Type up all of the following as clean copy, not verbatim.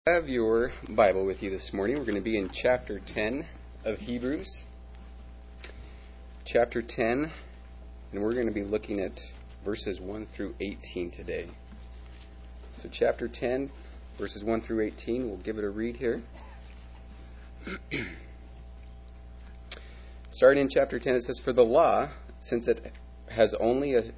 Have your Bible with you this morning. We're going to be in chapter 10 of Hebrews. Chapter 10, and we're going to be looking at verses 1 through 18 today. So chapter 10, verses 1 through 18, we'll give it a read here. Starting in chapter 10, it says, "For the law, since it has only a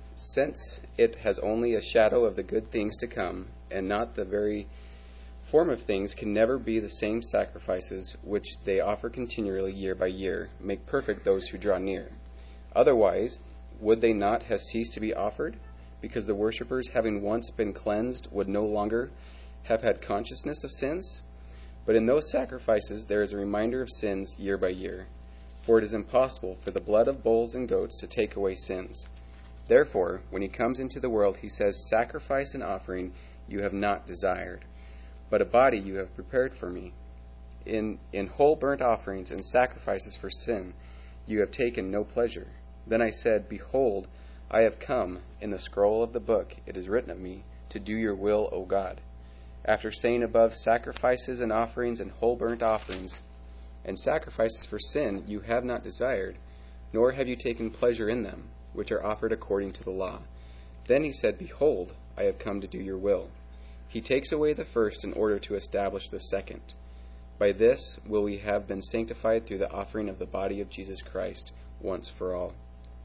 shadow of the good things to come, and not the very form of things, can never be the same sacrifices which they offer continually year by year, make perfect those who draw near. Otherwise, would they not have ceased to be offered? Because the worshippers, having once been cleansed, would no longer have had consciousness of sins? But in those sacrifices there is a reminder of sins year by year. For it is impossible for the blood of bulls and goats to take away sins. Therefore, when he comes into the world, he says, 'Sacrifice and offering you have not desired, but a body you have prepared for me. In whole burnt offerings and sacrifices for sin you have taken no pleasure.' Then I said, 'Behold, I have come. In the scroll of the book it is written of me, to do your will, O God.' After saying above, sacrifices and offerings and whole burnt offerings and sacrifices for sin you have not desired, nor have you taken pleasure in them, which are offered according to the law. Then he said, 'Behold, I have come to do your will.' He takes away the first in order to establish the second. By this will we have been sanctified through the offering of the body of Jesus Christ once for all.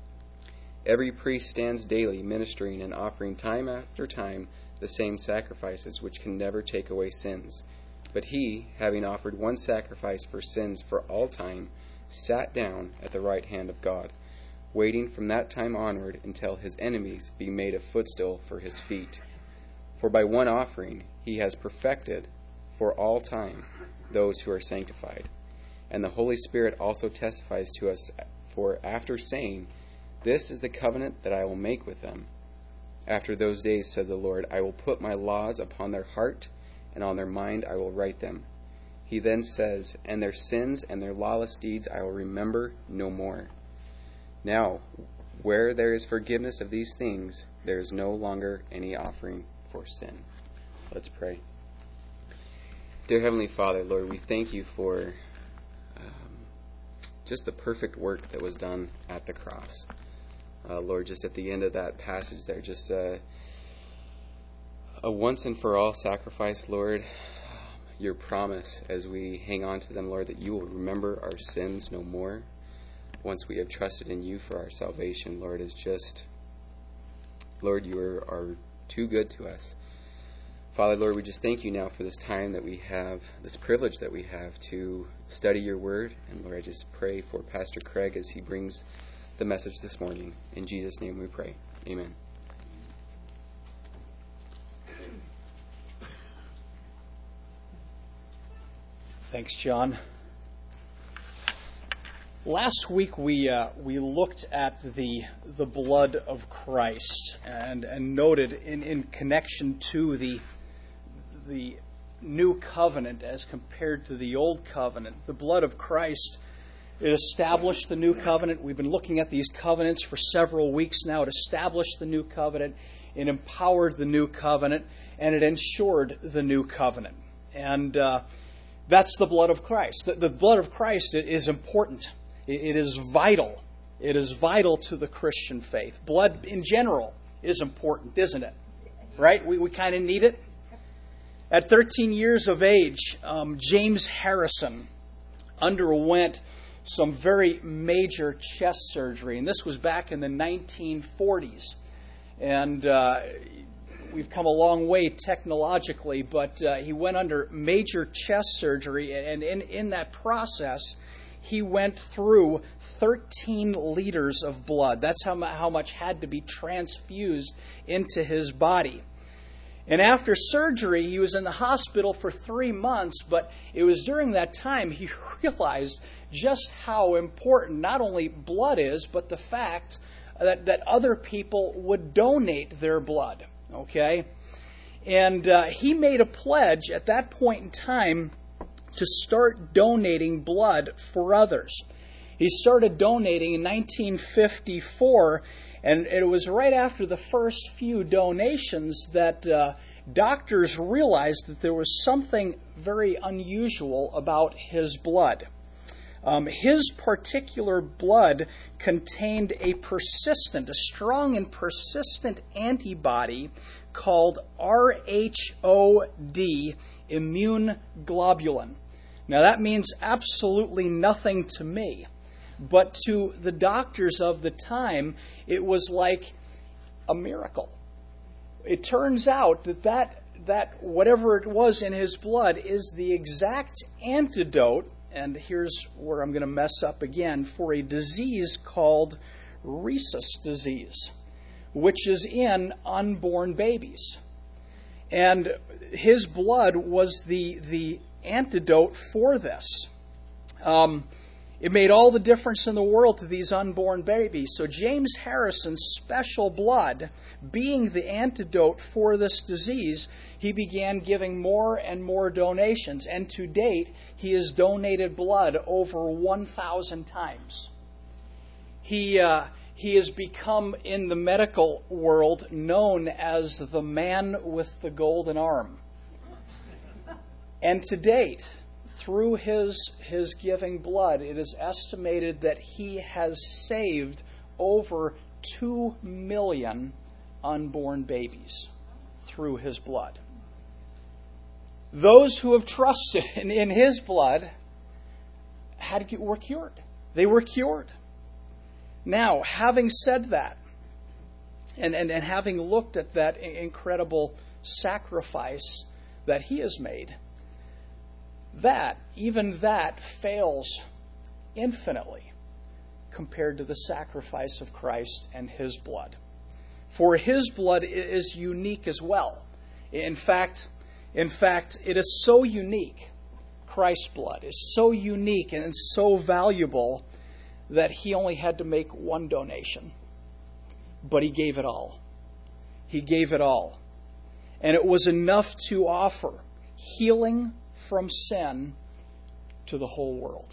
Every priest stands daily ministering and offering time after time the same sacrifices which can never take away sins. But he, having offered one sacrifice for sins for all time, sat down at the right hand of God, waiting from that time onward until his enemies be made a footstool for his feet. For by one offering he has perfected for all time those who are sanctified. And the Holy Spirit also testifies to us, for after saying, 'This is the covenant that I will make with them. After those days, said the Lord, I will put my laws upon their heart, and on their mind I will write them.' He then says, 'And their sins and their lawless deeds I will remember no more.' Now, where there is forgiveness of these things, there is no longer any offering for sin." Let's pray. Dear Heavenly Father, Lord, we thank you for just the perfect work that was done at the cross. Lord, just at the end of that passage there, just a once and for all sacrifice, Lord. Your promise as we hang on to them, Lord, that you will remember our sins no more once we have trusted in you for our salvation, Lord, is just, Lord, you are too good to us. Father, Lord, we just thank you now for this time that we have, this privilege that we have to study your word. And Lord, I just pray for Pastor Craig as he brings the message this morning. In Jesus' name we pray. Amen. Thanks, John. Last week we looked at the blood of Christ and noted in connection to the new covenant as compared to the old covenant. The blood of Christ, it established the new covenant. We've been looking at these covenants for several weeks now. It established the new covenant, it empowered the new covenant, and it ensured the new covenant. And that's the blood of Christ. The blood of Christ is important. It is vital. It is vital to the Christian faith. Blood in general is important, isn't it? Right? We kind of need it. At 13 years of age, James Harrison underwent some very major chest surgery. And this was back in the 1940s. And we've come a long way technologically, but he went under major chest surgery. And in that process, he went through 13 liters of blood. That's how much had to be transfused into his body. And after surgery, he was in the hospital for 3 months, but it was during that time he realized just how important not only blood is, but the fact that other people would donate their blood. Okay? And he made a pledge at that point in time to start donating blood for others. He started donating in 1954, and it was right after the first few donations that doctors realized that there was something very unusual about his blood. His particular blood contained a strong and persistent antibody called RHOD, immune globulin. Now that means absolutely nothing to me, but to the doctors of the time, it was like a miracle. It turns out that whatever it was in his blood is the exact antidote, and here's where I'm going to mess up again, for a disease called rhesus disease, which is in unborn babies. And his blood was the antidote for this. It made all the difference in the world to these unborn babies. So James Harrison's special blood, being the antidote for this disease, he began giving more and more donations. And to date, he has donated blood over 1,000 times. He has become, in the medical world, known as the man with the golden arm. And to date, through his giving blood, it is estimated that he has saved over 2 million unborn babies through his blood. Those who have trusted in his blood were cured. They were cured. Now, having said that, and having looked at that incredible sacrifice that he has made, even that fails infinitely compared to the sacrifice of Christ and his blood. For his blood is unique as well. In fact, it is so unique, Christ's blood is so unique and so valuable that he only had to make one donation. But he gave it all. He gave it all. And it was enough to offer healing from sin to the whole world.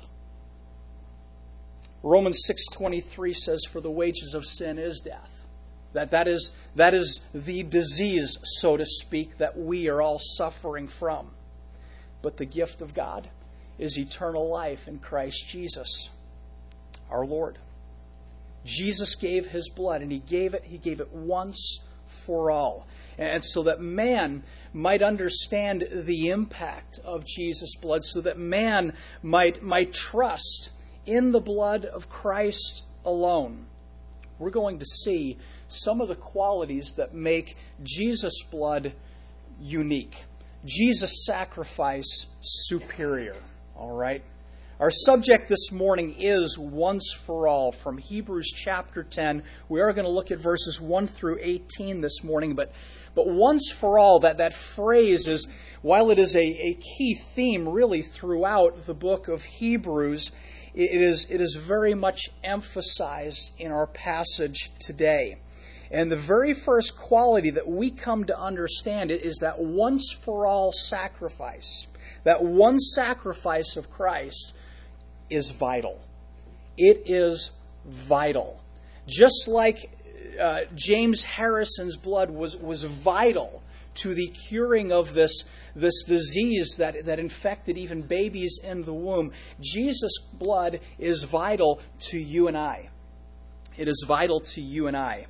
Romans 6:23 says, "For the wages of sin is death." That is the disease, so to speak, that we are all suffering from. But the gift of God is eternal life in Christ Jesus, our Lord. Jesus gave his blood, and he gave it once for all. And so that man might understand the impact of Jesus' blood, so that man might trust in the blood of Christ alone. We're going to see some of the qualities that make Jesus' blood unique, Jesus' sacrifice superior. All right? Our subject this morning is once for all from Hebrews chapter 10. We are going to look at verses 1 through 18 this morning, but once for all, that phrase is, while it is a key theme really throughout the book of Hebrews, it is very much emphasized in our passage today. And the very first quality that we come to understand it is that once for all sacrifice. That one sacrifice of Christ is vital. It is vital. Just like James Harrison's blood was vital to the curing of this disease that infected even babies in the womb, Jesus' blood is vital to you and I. It is vital to you and I.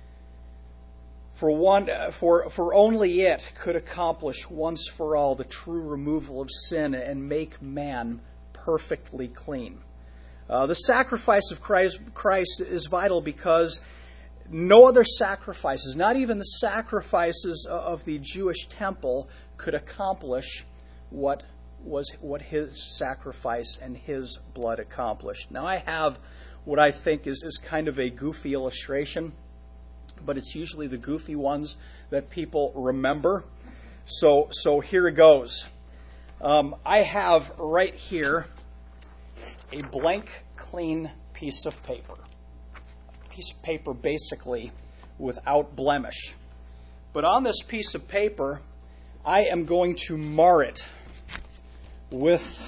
For only it could accomplish once for all the true removal of sin and make man perfectly clean. The sacrifice of Christ is vital because no other sacrifices, not even the sacrifices of the Jewish temple, could accomplish what his sacrifice and his blood accomplished. Now I have what I think is kind of a goofy illustration, but it's usually the goofy ones that people remember. So here it goes. I have right here a blank, clean piece of paper. A piece of paper basically without blemish. But on this piece of paper, I am going to mar it with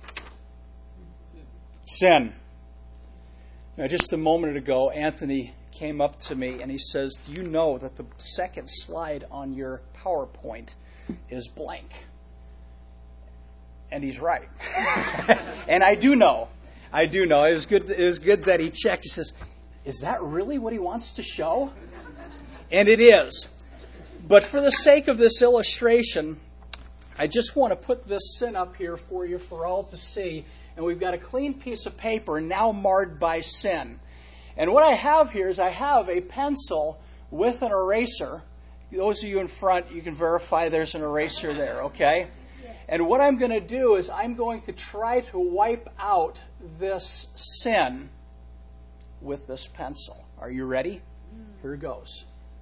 sin. Now, just a moment ago, Anthony came up to me and he says, "Do you know that the second slide on your PowerPoint is blank?" And he's right. And I do know. It was good that he checked. He says, "Is that really what he wants to show?" And it is. But for the sake of this illustration, I just want to put this sin up here for you for all to see. And we've got a clean piece of paper now marred by sin. And what I have here is I have a pencil with an eraser. Those of you in front, you can verify there's an eraser there, okay? And what I'm going to do is I'm going to try to wipe out this sin with this pencil. Are you ready? Here goes.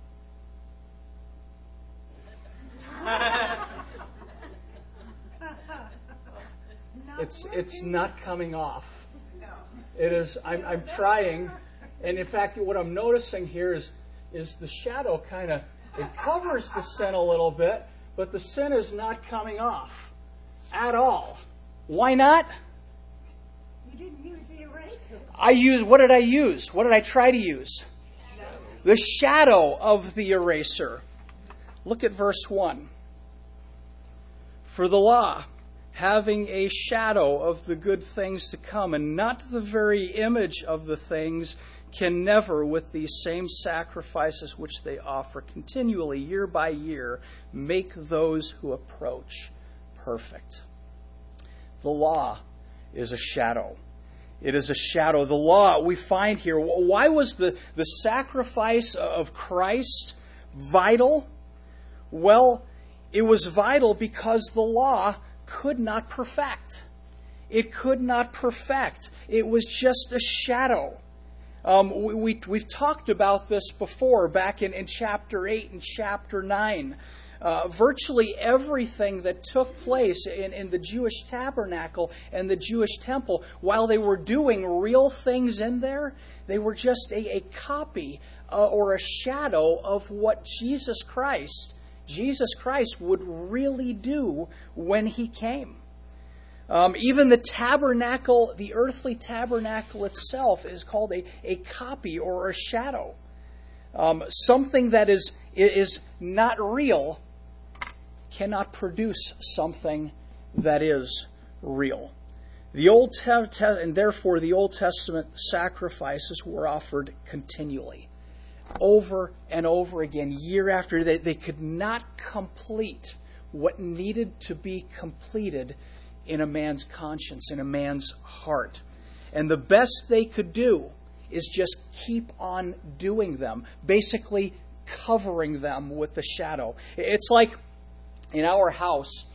It's not coming off. It is. I'm trying, and in fact, what I'm noticing here is the shadow kind of it covers the sin a little bit, but the sin is not coming off at all. Why not? You didn't use the What eraser. did I use? What did I try to use? The shadow of the eraser. Look at verse 1. For the law, having a shadow of the good things to come, and not the very image of the things, can never, with these same sacrifices which they offer continually, year by year, make those who approach perfect. The law is a shadow. It is a shadow. The law we find here, why was the sacrifice of Christ vital? Well, it was vital because the law could not perfect. It could not perfect. It was just a shadow. We've talked about this before back in chapter 8 and chapter 9. Virtually everything that took place in the Jewish tabernacle and the Jewish temple, while they were doing real things in there, they were just a copy or a shadow of what Jesus Christ would really do when he came. Even the tabernacle, the earthly tabernacle itself, is called a copy or a shadow. Something that is not real cannot produce something that is real. And therefore the Old Testament sacrifices were offered continually, over and over again, year after year. They could not complete what needed to be completed in a man's conscience, in a man's heart. And the best they could do is just keep on doing them, basically covering them with the shadow. It's like in our house,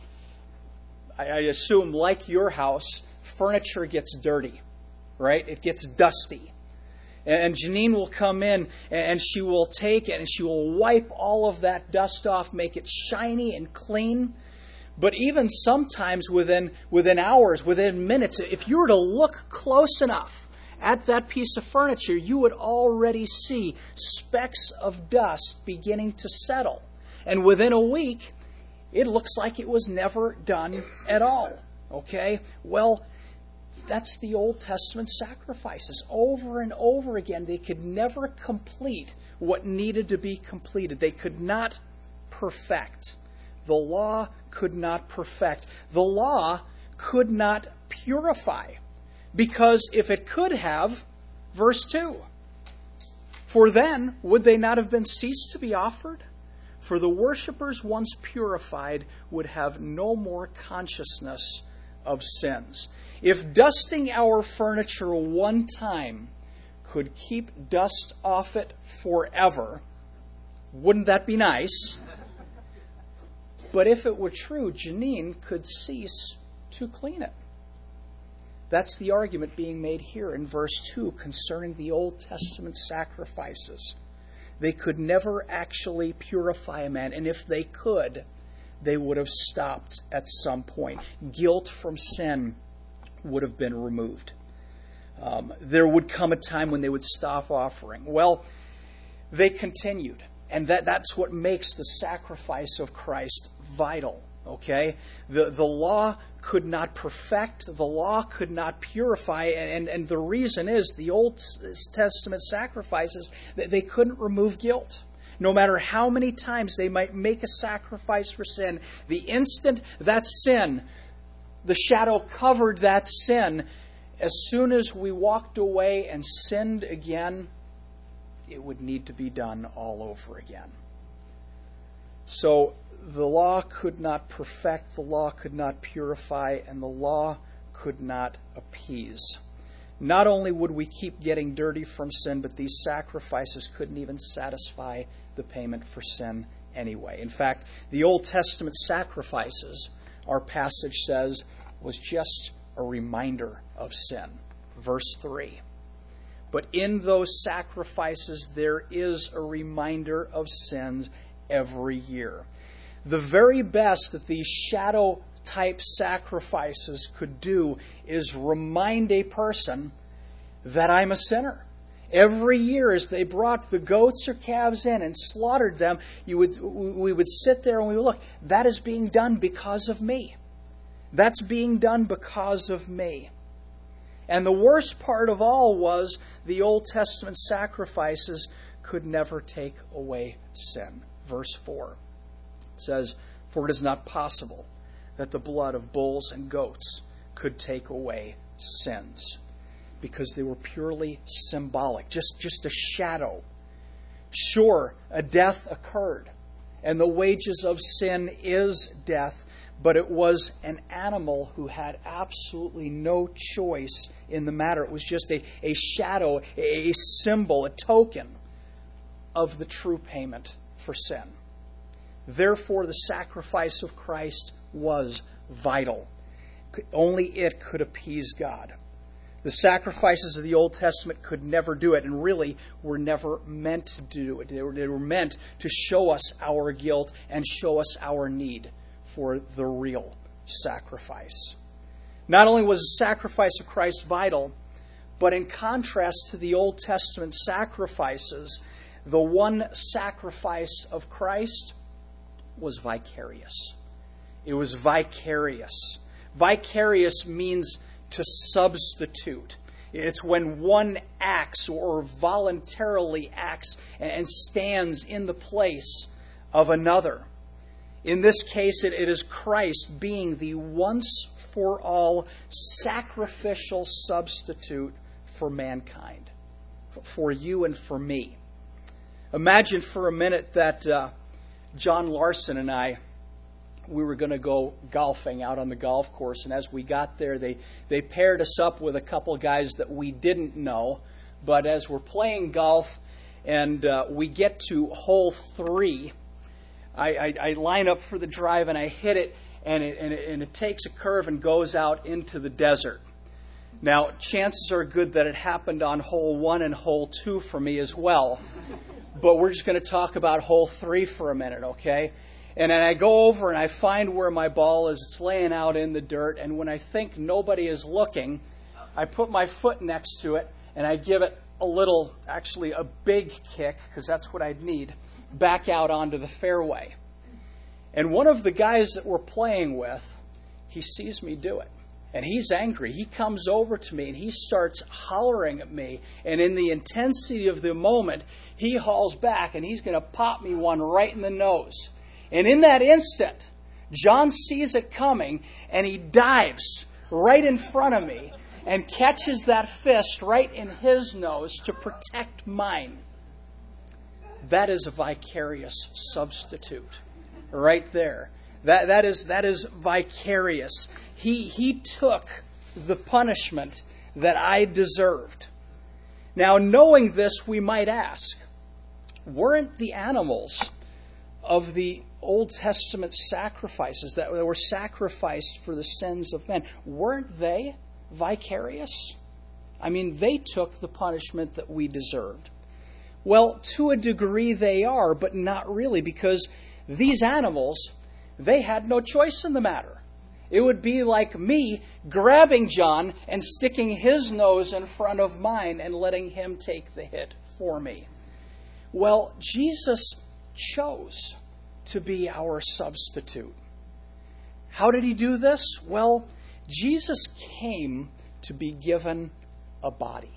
I assume like your house, furniture gets dirty, right? It gets dusty. And Janine will come in and she will take it and she will wipe all of that dust off, make it shiny and clean. But even sometimes within hours, within minutes, if you were to look close enough at that piece of furniture, you would already see specks of dust beginning to settle. And within a week, it looks like it was never done at all. Okay? Well, that's the Old Testament sacrifices. Over and over again, they could never complete what needed to be completed. They could not perfect. The law could not perfect. The law could not purify. Because if it could have, verse 2, for then would they not have been ceased to be offered? For the worshippers once purified would have no more consciousness of sins. If dusting our furniture one time could keep dust off it forever, wouldn't that be nice? But if it were true, Janine could cease to clean it. That's the argument being made here in verse 2 concerning the Old Testament sacrifices. They could never actually purify a man, and if they could, they would have stopped at some point. Guilt from sin would have been removed. There would come a time when they would stop offering. Well, they continued, and that's what makes the sacrifice of Christ vital. Okay? The law could not perfect, the law could not purify, and the reason is the Old Testament sacrifices, they couldn't remove guilt. No matter how many times they might make a sacrifice for sin, the instant that sin, the shadow covered that sin, as soon as we walked away and sinned again, it would need to be done all over again. So the law could not perfect, the law could not purify, and the law could not appease. Not only would we keep getting dirty from sin, but these sacrifices couldn't even satisfy the payment for sin anyway. In fact, the Old Testament sacrifices, our passage says, was just a reminder of sin. Verse 3. But in those sacrifices, there is a reminder of sins every year. The very best that these shadow-type sacrifices could do is remind a person that I'm a sinner. Every year as they brought the goats or calves in and slaughtered them, we would sit there and we would look. That is being done because of me. That's being done because of me. And the worst part of all was the Old Testament sacrifices could never take away sin. Verse 4 says, "For it is not possible that the blood of bulls and goats could take away sins," because they were purely symbolic, just a shadow. Sure, a death occurred, and the wages of sin is death, but it was an animal who had absolutely no choice in the matter. It was just a shadow, a symbol, a token of the true payment for sin. Therefore, the sacrifice of Christ was vital. Only it could appease God. The sacrifices of the Old Testament could never do it, and really were never meant to do it. They were meant to show us our guilt and show us our need for the real sacrifice. Not only was the sacrifice of Christ vital, but in contrast to the Old Testament sacrifices, the one sacrifice of Christ was vicarious. It was vicarious. Vicarious means to substitute. It's when one acts or voluntarily acts and stands in the place of another. In this case, it is Christ being the once-for-all sacrificial substitute for mankind, for you and for me. Imagine for a minute that John Larson and I, we were going to go golfing out on the golf course, and as we got there, they paired us up with a couple of guys that we didn't know. But as we're playing golf and we get to hole 3, I line up for the drive and I hit it, and it takes a curve and goes out into the desert. Now, chances are good that it happened on hole 1 and hole 2 for me as well. But we're just going to talk about hole 3 for a minute, okay? And then I go over and I find where my ball is. It's laying out in the dirt. And when I think nobody is looking, I put my foot next to it and I give it a little, actually a big kick, because that's what I'd need, back out onto the fairway. And one of the guys that we're playing with, he sees me do it. And he's angry. He comes over to me and he starts hollering at me. And in the intensity of the moment, he hauls back and he's going to pop me one right in the nose. And in that instant, John sees it coming and he dives right in front of me and catches that fist right in his nose to protect mine. That is a vicarious substitute right there. That is vicarious. He took the punishment that I deserved. Now, knowing this, we might ask, weren't the animals of the Old Testament sacrifices that were sacrificed for the sins of men, weren't they vicarious? I mean, they took the punishment that we deserved. Well, to a degree they are, but not really, because these animals, they had no choice in the matter. It would be like me grabbing John and sticking his nose in front of mine and letting him take the hit for me. Well, Jesus chose to be our substitute. How did he do this? Well, Jesus came to be given a body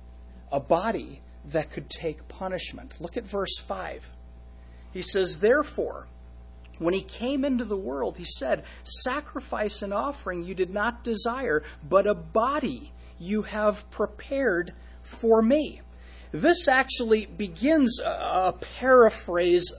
that could take punishment. Look at verse 5. He says, therefore, when he came into the world, he said, sacrifice and offering you did not desire, but a body you have prepared for me. This actually begins a paraphrase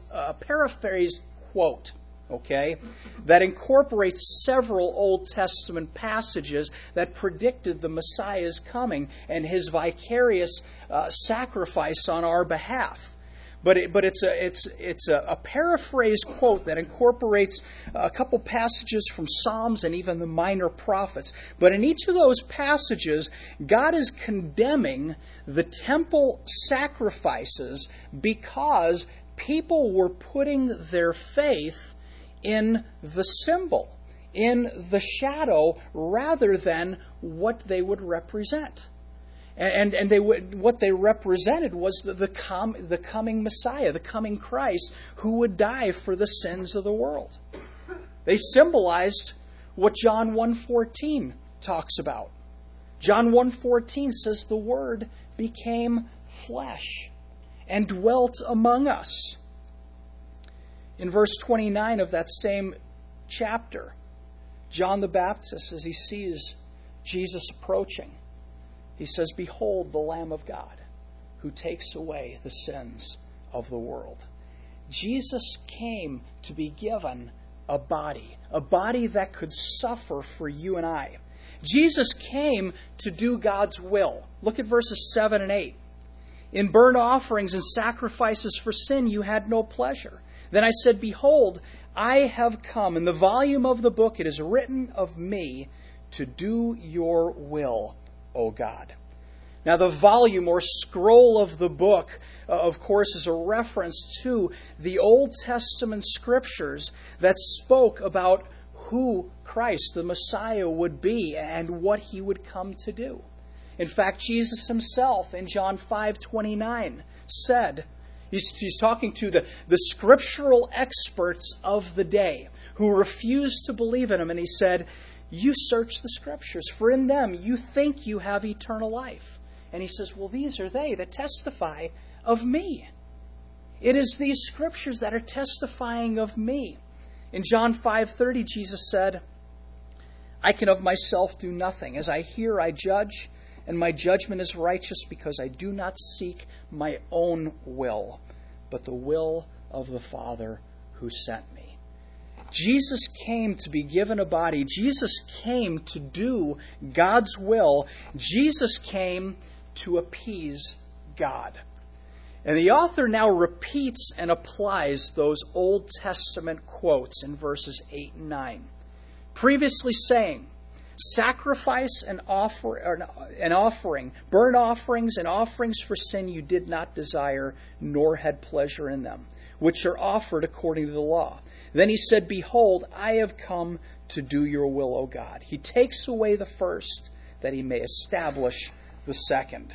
quote, okay, that incorporates several Old Testament passages that predicted the Messiah's coming and his vicarious sacrifice on our behalf. But it's a paraphrase quote that incorporates a couple passages from Psalms and even the minor prophets. But in each of those passages, God is condemning the temple sacrifices because people were putting their faith in the symbol, in the shadow, rather than what they would represent. And what they represented was the coming Messiah, the coming Christ, who would die for the sins of the world. They symbolized what John 1:14 talks about. John 1:14 says the Word became flesh and dwelt among us. In verse 29 of that same chapter, John the Baptist, as he sees Jesus approaching, he says, behold the Lamb of God who takes away the sins of the world. Jesus came to be given a body that could suffer for you and I. Jesus came to do God's will. Look at verses 7 and 8. In burnt offerings and sacrifices for sin you had no pleasure. Then I said, behold, I have come. In the volume of the book it is written of me to do your will, O God. Now the volume or scroll of the book, of course, is a reference to the Old Testament scriptures that spoke about who Christ, the Messiah, would be and what he would come to do. In fact, Jesus himself in John 5:29 said, he's talking to the scriptural experts of the day who refused to believe in him, and he said, you search the scriptures, for in them you think you have eternal life. And he says, well, these are they that testify of me. It is these scriptures that are testifying of me. In John 5:30, Jesus said, I can of myself do nothing. As I hear, I judge, and my judgment is righteous, because I do not seek my own will, but the will of the Father who sent me. Jesus came to be given a body. Jesus came to do God's will. Jesus came to appease God. And the author now repeats and applies those Old Testament quotes in verses 8 and 9. Previously saying, sacrifice and offering, burnt offerings and offerings for sin you did not desire, nor had pleasure in them, which are offered according to the law. Then he said, behold, I have come to do your will, O God. He takes away the first, that he may establish the second.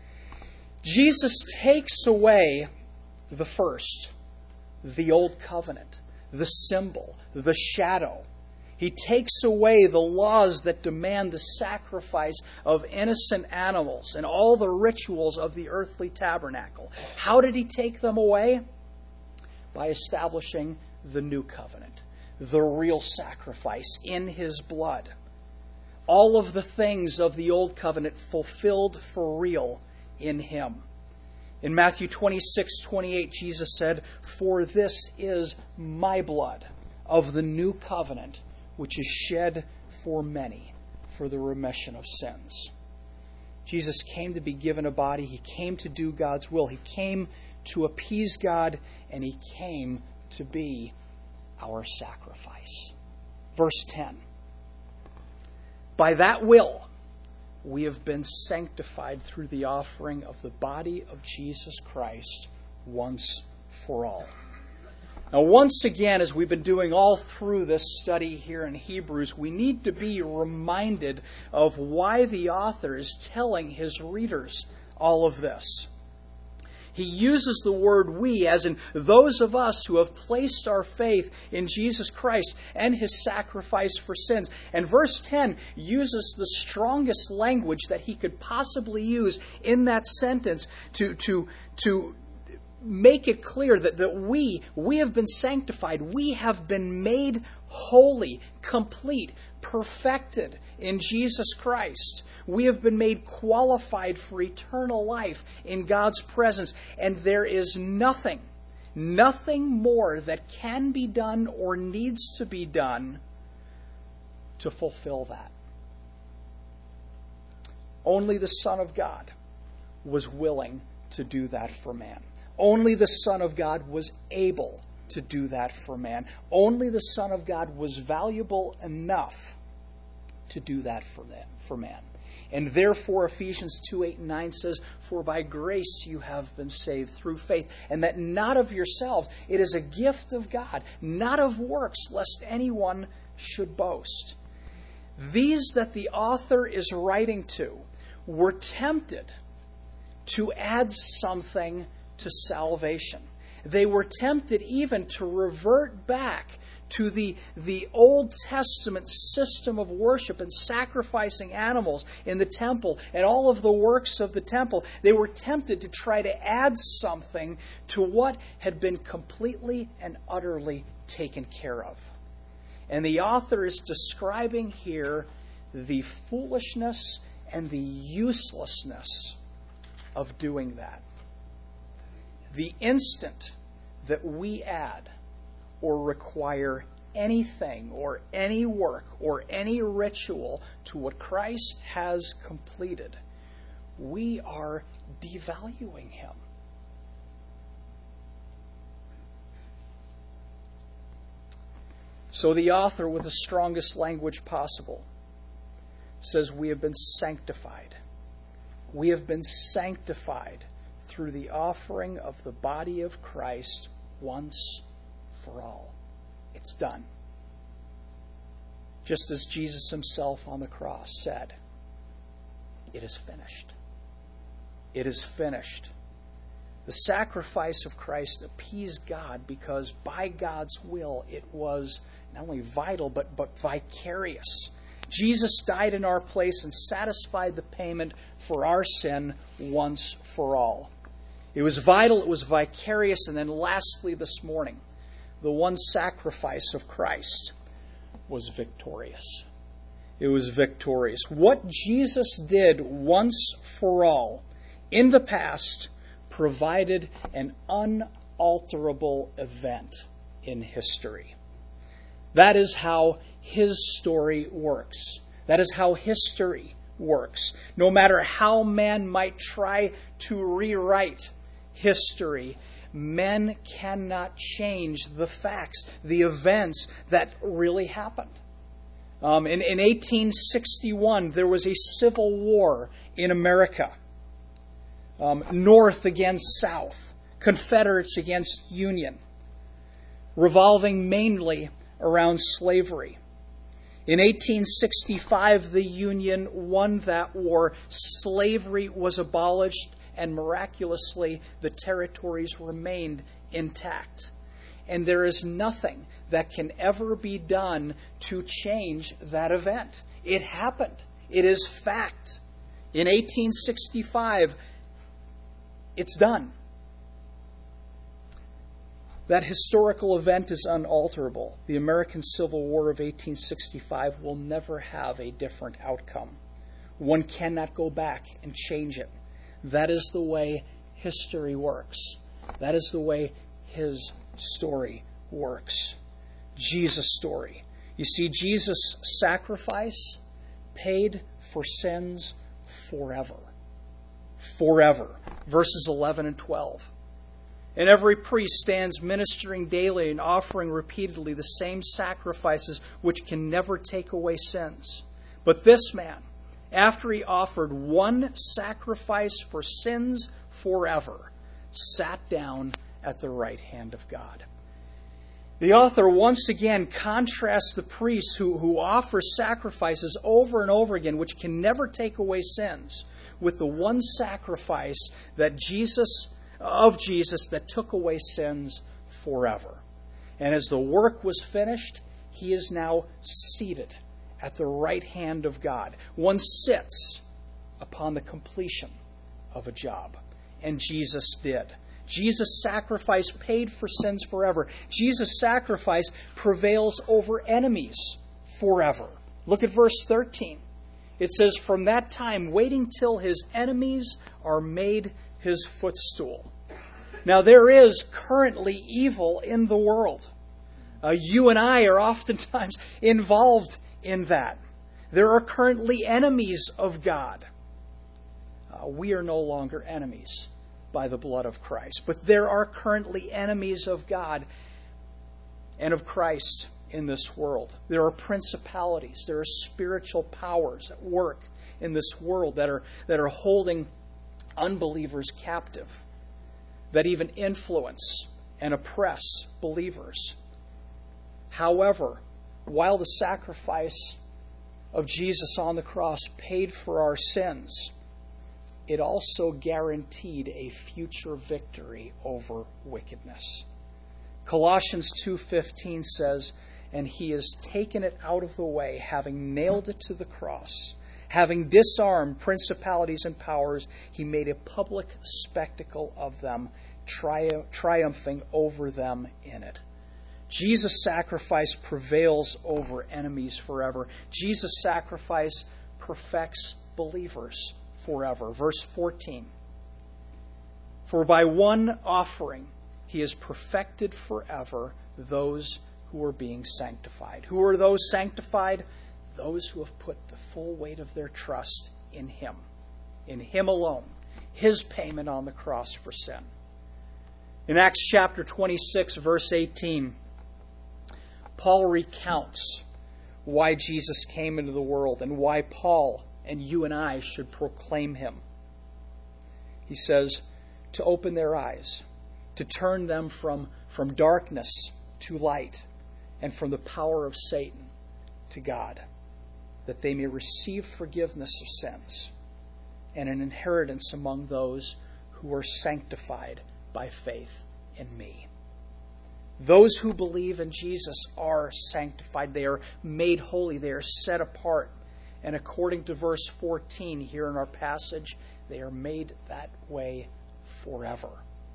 Jesus takes away the first, the old covenant, the symbol, the shadow. He takes away the laws that demand the sacrifice of innocent animals and all the rituals of the earthly tabernacle. How did he take them away? By establishing the new covenant, the real sacrifice in his blood. All of the things of the old covenant fulfilled for real in him. In Matthew 26:28, Jesus said, for this is my blood of the new covenant, which is shed for many for the remission of sins. Jesus came to be given a body. He came to do God's will. He came to appease God, and he came to be our sacrifice. Verse 10. By that will, we have been sanctified through the offering of the body of Jesus Christ once for all. Now, once again, as we've been doing all through this study here in Hebrews, we need to be reminded of why the author is telling his readers all of this. He uses the word we as in those of us who have placed our faith in Jesus Christ and His sacrifice for sins. And verse 10 uses the strongest language that he could possibly use in that sentence to make it clear that we have been sanctified. We have been made holy, complete, perfected in Jesus Christ. We have been made qualified for eternal life in God's presence. And there is nothing more that can be done or needs to be done to fulfill that. Only the Son of God was willing to do that for man. Only the Son of God was able to do that for man. Only the Son of God was valuable enough to do that for man. And therefore, Ephesians 2:8-9 says, "For by grace you have been saved through faith, and that not of yourselves. It is a gift of God, not of works, lest anyone should boast." These that the author is writing to were tempted to add something to salvation. They were tempted even to revert back to the Old Testament system of worship and sacrificing animals in the temple and all of the works of the temple. They were tempted to try to add something to what had been completely and utterly taken care of. And the author is describing here the foolishness and the uselessness of doing that. The instant that we add or require anything or any work or any ritual to what Christ has completed, we are devaluing Him. So the author, with the strongest language possible, says we have been sanctified. We have been sanctified through the offering of the body of Christ once for all. It's done. Just as Jesus Himself on the cross said, "It is finished." It is finished. The sacrifice of Christ appeased God because by God's will it was not only vital but vicarious. Jesus died in our place and satisfied the payment for our sin once for all. It was vital, it was vicarious, and then lastly this morning, the one sacrifice of Christ was victorious. It was victorious. What Jesus did once for all in the past provided an unalterable event in history. That is how His story works. That is how history works. No matter how man might try to rewrite history, men cannot change the facts, the events that really happened. In 1861, there was a civil war in America. North against South, Confederates against Union, revolving mainly around slavery. In 1865, the Union won that war. Slavery was abolished, and miraculously, the territories remained intact. And there is nothing that can ever be done to change that event. It happened. It is fact. In 1865, it's done. That historical event is unalterable. The American Civil War of 1865 will never have a different outcome. One cannot go back and change it. That is the way history works. That is the way His story works. Jesus' story. You see, Jesus' sacrifice paid for sins forever. Forever. Verses 11 and 12. And every priest stands ministering daily and offering repeatedly the same sacrifices which can never take away sins. But this man, after he offered one sacrifice for sins forever, sat down at the right hand of God. The author once again contrasts the priests who offer sacrifices over and over again, which can never take away sins, with the one sacrifice that Jesus of Jesus that took away sins forever. And as the work was finished, he is now seated at the right hand of God. One sits upon the completion of a job. And Jesus did. Jesus' sacrifice paid for sins forever. Jesus' sacrifice prevails over enemies forever. Look at verse 13. It says, "From that time, waiting till his enemies are made his footstool." Now, there is currently evil in the world. You and I are oftentimes involved in that. There are currently enemies of God. We are no longer enemies by the blood of Christ. But there are currently enemies of God and of Christ in this world. There are principalities. There are spiritual powers at work in this world that are holding unbelievers captive, that even influence and oppress believers. However, while the sacrifice of Jesus on the cross paid for our sins, it also guaranteed a future victory over wickedness. Colossians 2:15 says, "And he has taken it out of the way, having nailed it to the cross. Having disarmed principalities and powers, he made a public spectacle of them, triumphing over them in it." Jesus' sacrifice prevails over enemies forever. Jesus' sacrifice perfects believers forever. Verse 14. "For by one offering he has perfected forever those who are being sanctified." Who are those sanctified? Those who have put the full weight of their trust in him alone, his payment on the cross for sin. In Acts chapter 26, verse 18, Paul recounts why Jesus came into the world and why Paul and you and I should proclaim him. He says, to open their eyes, to turn them from darkness to light, and from the power of Satan to God, that they may receive forgiveness of sins and an inheritance among those who are sanctified by faith in me. Those who believe in Jesus are sanctified. They are made holy. They are set apart. And according to verse 14 here in our passage, they are made that way forever.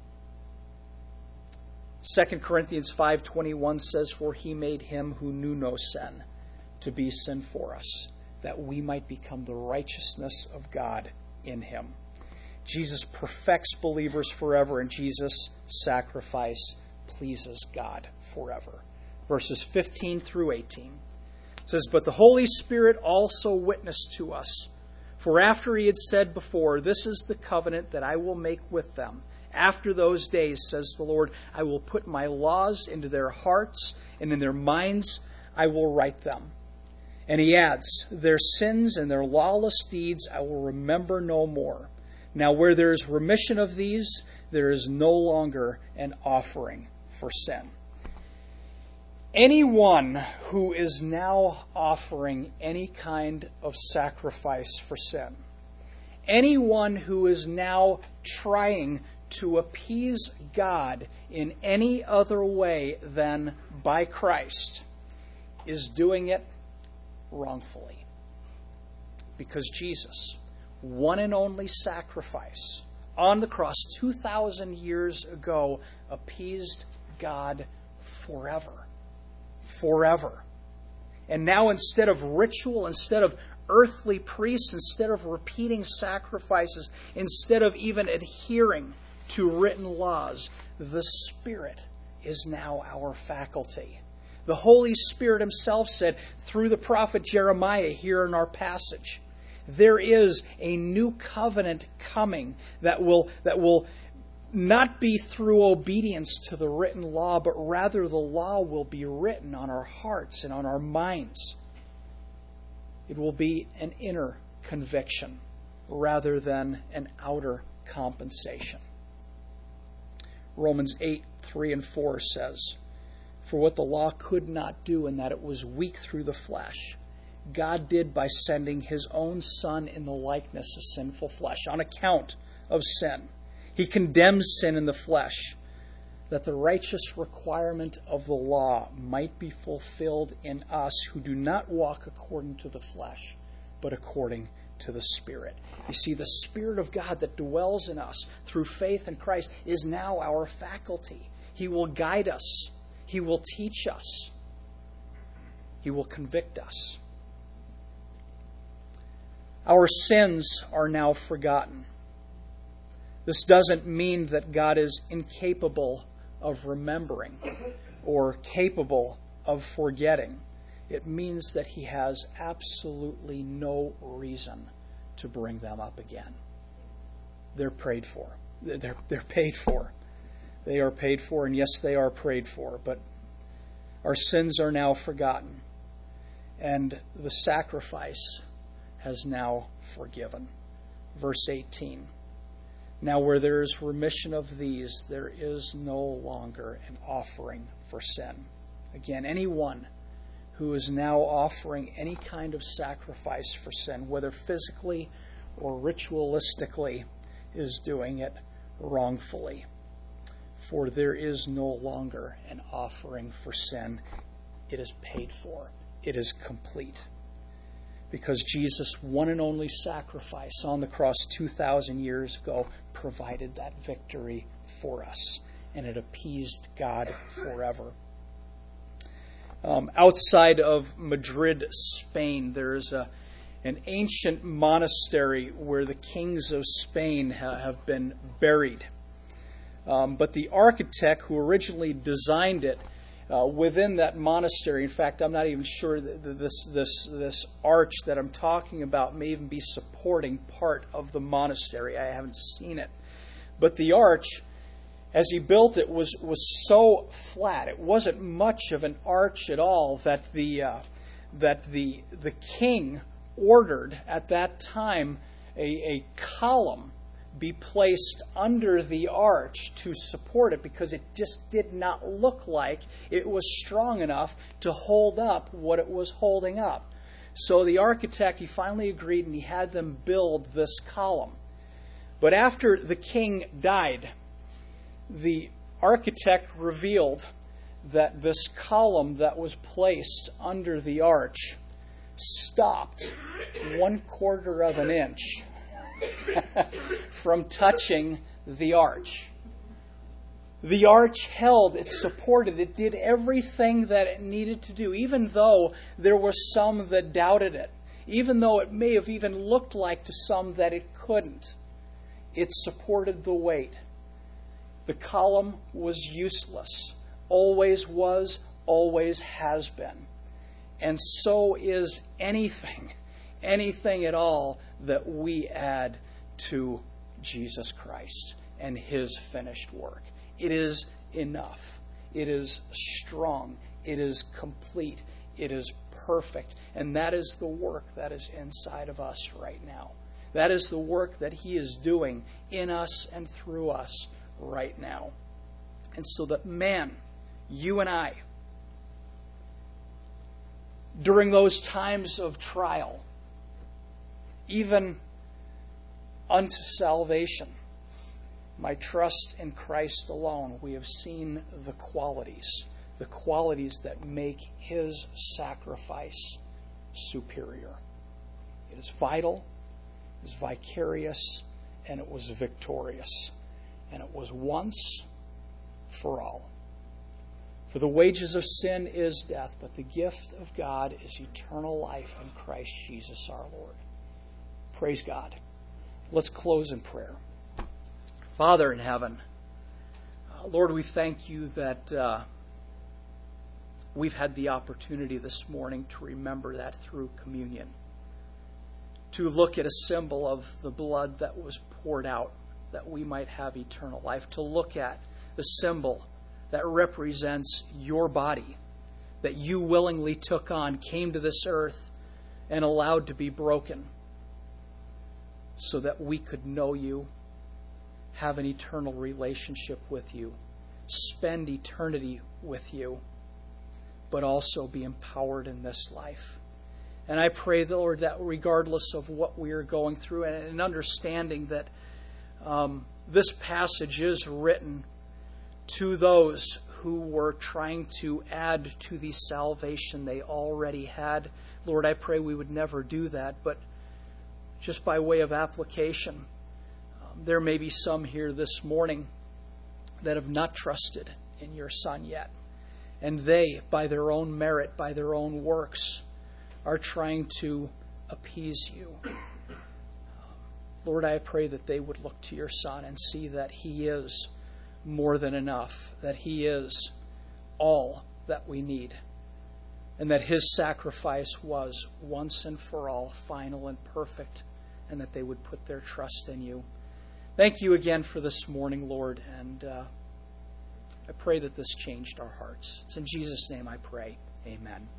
2 Corinthians 5:21 says, "For he made him who knew no sin to be sin for us, that we might become the righteousness of God in him." Jesus perfects believers forever, and Jesus' sacrifice pleases God forever. Verses 15 through 18 says, "But the Holy Spirit also witnessed to us. For after he had said before, 'This is the covenant that I will make with them. After those days, says the Lord, I will put my laws into their hearts, and in their minds I will write them.' And he adds, 'Their sins and their lawless deeds I will remember no more. Now where there is remission of these, there is no longer an offering for sin.'" Anyone who is now offering any kind of sacrifice for sin, anyone who is now trying to appease God in any other way than by Christ, is doing it wrongfully. Because Jesus, one and only sacrifice on the cross 2,000 years ago, appeased God forever. Forever. And now instead of ritual, instead of earthly priests, instead of repeating sacrifices, instead of even adhering to written laws, the Spirit is now our faculty. The Holy Spirit himself said through the prophet Jeremiah here in our passage, there is a new covenant coming that will not be through obedience to the written law, but rather the law will be written on our hearts and on our minds. It will be an inner conviction rather than an outer compensation. Romans 8:3-4 says, "For what the law could not do in that it was weak through the flesh, God did by sending his own Son in the likeness of sinful flesh, on account of sin. He condemns sin in the flesh, that the righteous requirement of the law might be fulfilled in us who do not walk according to the flesh, but according to the Spirit. You see, the Spirit of God that dwells in us through faith in Christ is now our faculty. He will guide us. He will teach us. He will convict us. Our sins are now forgotten. This doesn't mean that God is incapable of remembering or capable of forgetting. It means that He has absolutely no reason to bring them up again. They're prayed for. They're paid for. They are paid for, and yes, they are prayed for. But our sins are now forgotten, and the sacrifice has now forgiven. Verse 18. Now where there is remission of these, there is no longer an offering for sin. Again, anyone who is now offering any kind of sacrifice for sin, whether physically or ritualistically, is doing it wrongfully. For there is no longer an offering for sin. It is paid for. It is complete. Because Jesus' one and only sacrifice on the cross 2,000 years ago provided that victory for us. And it appeased God forever. Outside of Madrid, Spain, there is an ancient monastery where the kings of Spain have been buried. But the architect who originally designed it within that monastery, in fact, I'm not even sure that this arch that I'm talking about may even be supporting part of the monastery. I haven't seen it. But the arch, as he built it, was so flat. It wasn't much of an arch at all that the king ordered at that time a column be placed under the arch to support it, because it just did not look like it was strong enough to hold up what it was holding up. So the architect, he finally agreed, and he had them build this column. But after the king died, the architect revealed that this column that was placed under the arch stopped 1/4 of an inch from touching the arch. The arch held, it supported, it did everything that it needed to do, even though there were some that doubted it, even though it may have even looked like to some that it couldn't. It supported the weight. The column was useless, always was, always has been. And so is anything at all that we add to Jesus Christ and His finished work. It is enough. It is strong. It is complete. It is perfect. And that is the work that is inside of us right now. That is the work that He is doing in us and through us right now. And so that man, you and I, during those times of trial, even unto salvation, my trust in Christ alone, we have seen the qualities that make His sacrifice superior. It is vital, it is vicarious, and it was victorious. And it was once for all. For the wages of sin is death, but the gift of God is eternal life in Christ Jesus our Lord. Praise God. Let's close in prayer. Father in heaven, Lord, we thank You that we've had the opportunity this morning to remember that through communion. To look at a symbol of the blood that was poured out that we might have eternal life. To look at the symbol that represents Your body that You willingly took on, came to this earth, and allowed to be broken so that we could know You, have an eternal relationship with You, spend eternity with You, but also be empowered in this life. And I pray, Lord, that regardless of what we are going through, and an understanding that this passage is written to those who were trying to add to the salvation they already had. Lord, I pray we would never do that, but just by way of application, there may be some here this morning that have not trusted in your Son yet. And they, by their own merit, by their own works, are trying to appease you. Lord, I pray that they would look to your Son and see that He is more than enough, that He is all that we need, and that His sacrifice was once and for all final and perfect, and that they would put their trust in you. Thank you again for this morning, Lord, and I pray that this changed our hearts. It's in Jesus' name I pray. Amen.